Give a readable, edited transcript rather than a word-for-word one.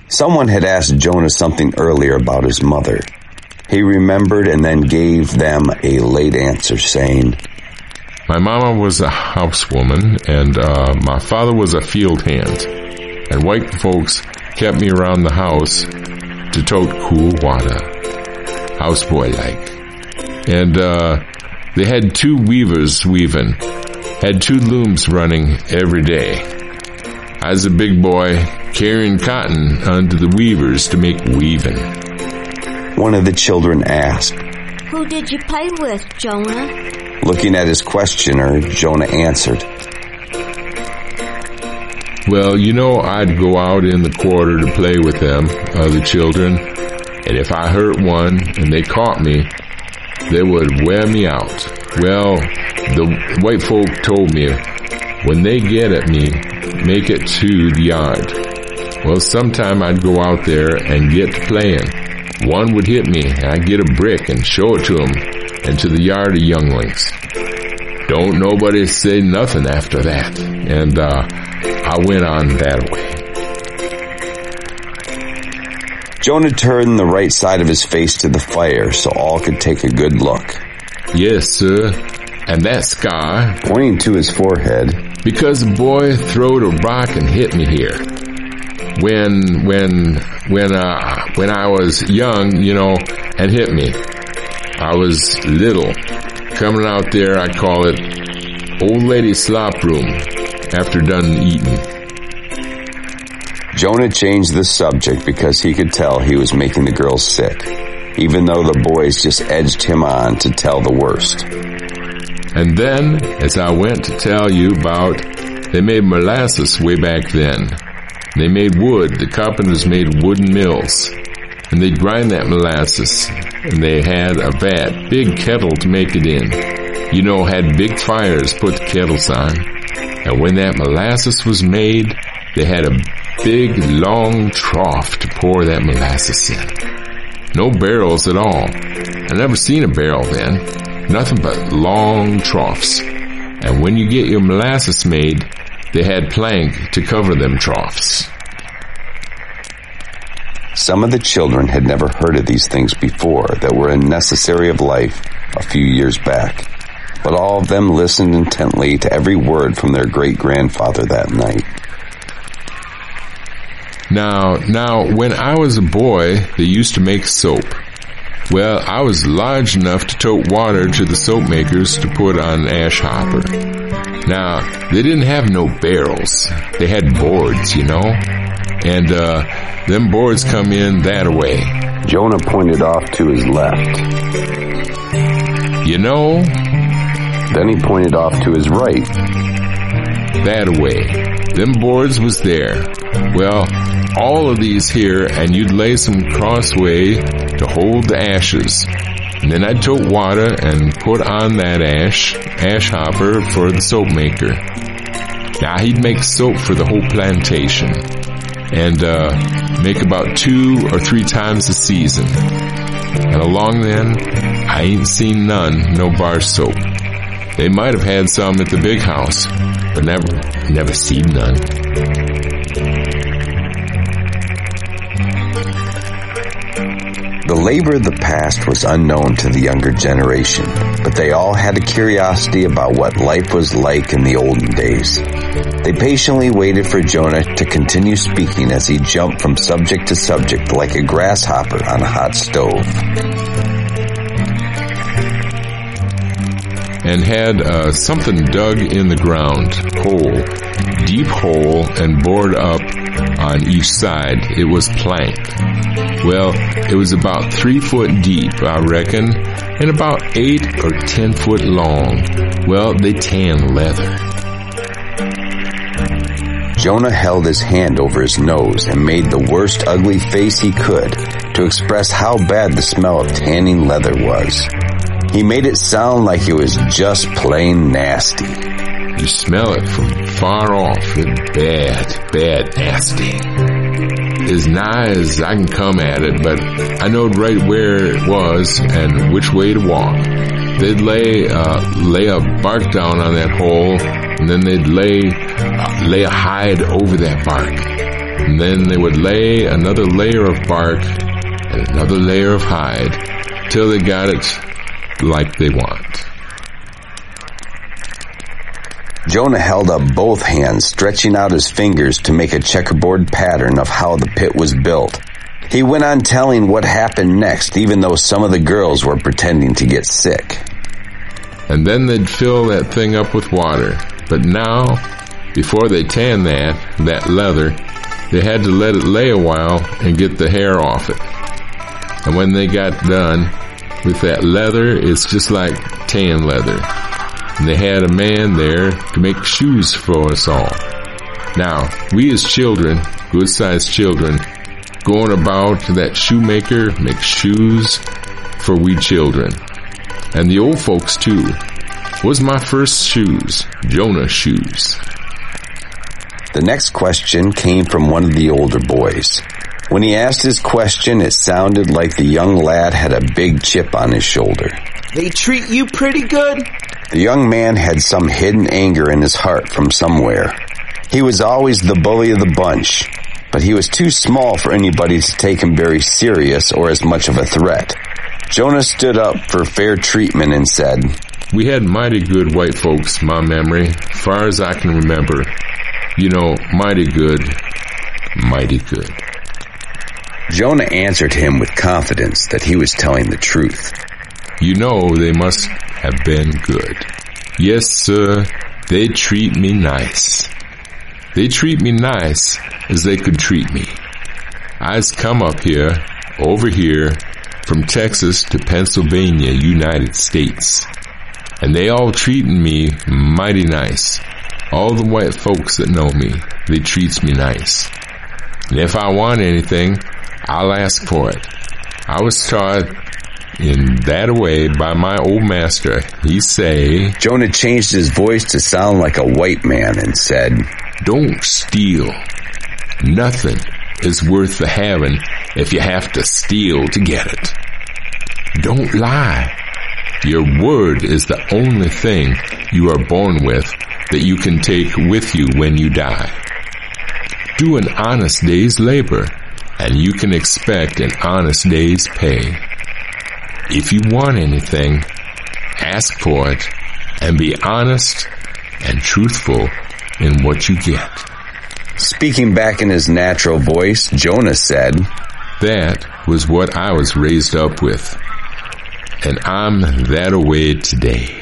Someone had asked Jonah something earlier about his mother. He remembered and then gave them a late answer, saying, My mama was a housewoman, and my father was a field hand. And white folks kept me around the house to tote cool water, houseboy-like. And they had 2 weavers weaving, had 2 looms running every day. I was a big boy carrying cotton onto the weavers to make weaving. One of the children asked, Who did you play with, Jonah? Looking at his questioner, Jonah answered, Well, I'd go out in the quarter to play with them, other children, and if I hurt one and they caught me, they would wear me out. Well, the white folk told me, when they get at me, make it to the yard. Well, sometime I'd go out there and get to playing. One would hit me, and I'd get a brick and show it to him, and to the yard of younglings. Don't nobody say nothing after that, and I went on that way. Jonah turned the right side of his face to the fire so all could take a good look. Yes, sir, and that scar, pointing to his forehead, because the boy throwed a rock and hit me here. When I was young, and hit me. I was little. Coming out there, I call it old lady slop room after done eating. Jonah changed the subject because he could tell he was making the girls sick, even though the boys just edged him on to tell the worst. And then, as I went to tell you about, they made molasses way back then. They made wood. The carpenters made wooden mills. And they'd grind that molasses. And they had a vat, big kettle to make it in. Had big fires, put the kettles on. And when that molasses was made, they had a big, long trough to pour that molasses in. No barrels at all. I never seen a barrel then. Nothing but long troughs. And when you get your molasses made, they had plank to cover them troughs. Some of the children had never heard of these things before that were a necessary of life a few years back, but all of them listened intently to every word from their great-grandfather that night. Now, when I was a boy, they used to make soap. Well, I was large enough to tote water to the soap makers to put on an ash hopper. Now, they didn't have no barrels. They had boards, and them boards come in that way. Jonah pointed off to his left. Then he pointed off to his right. That way. Them boards was there. Well, all of these here, and you'd lay some crossway to hold the ashes. And then I'd tote water and put on that ash hopper for the soap maker. Now, he'd make soap for the whole plantation. And make about 2 or 3 times a season. And along then, I ain't seen no bar soap. They might have had some at the big house, but never seen none. The labor of the past was unknown to the younger generation, but they all had a curiosity about what life was like in the olden days. They patiently waited for Jonah to continue speaking as he jumped from subject to subject like a grasshopper on a hot stove. And had something dug in the ground, deep hole, and bored up on each side. It was plank. Well, it was about 3 foot deep, I reckon, and about 8 or 10 foot long. Well, they tanned leather. Jonah held his hand over his nose and made the worst ugly face he could to express how bad the smell of tanning leather was. He made it sound like it was just plain nasty. You smell it from far off. It's bad nasty. As nigh as I can come at it, but I knowed right where it was and which way to walk. They'd lay a bark down on that hole, and then they'd lay a hide over that bark. And then they would lay another layer of bark and another layer of hide till they got it like they want. Jonah held up both hands, stretching out his fingers to make a checkerboard pattern of how the pit was built. He went on telling what happened next, even though some of the girls were pretending to get sick. And then they'd fill that thing up with water. But now, before they tanned that leather, they had to let it lay a while and get the hair off it. And when they got done with that leather, it's just like tan leather. And they had a man there to make shoes for us all. Now, we as children, good-sized children, going about that shoemaker makes shoes for we children. And the old folks, too. Was my first shoes, Jonah's shoes. The next question came from one of the older boys. When he asked his question, it sounded like the young lad had a big chip on his shoulder. They treat you pretty good? The young man had some hidden anger in his heart from somewhere. He was always the bully of the bunch, but he was too small for anybody to take him very serious or as much of a threat. Jonah stood up for fair treatment and said, "We had mighty good white folks, my memory, far as I can remember. You know, mighty good, mighty good." Jonah answered him with confidence that he was telling the truth. "You know they must have been good. Yes, sir, they treat me nice. They treat me nice as they could treat me. I's come up here, over here, from Texas to Pennsylvania, United States. And they all treatin' me mighty nice. All the white folks that know me, they treats me nice. And if I want anything, I'll ask for it. I was taught in that way by my old master. He say..." Jonah changed his voice to sound like a white man and said, "Don't steal. Nothing is worth the having if you have to steal to get it. Don't lie. Your word is the only thing you are born with that you can take with you when you die. Do an honest day's labor, and you can expect an honest day's pay. If you want anything, ask for it, and be honest and truthful in what you get." Speaking back in his natural voice, Jonah said, "That was what I was raised up with, and I'm that-a-way today."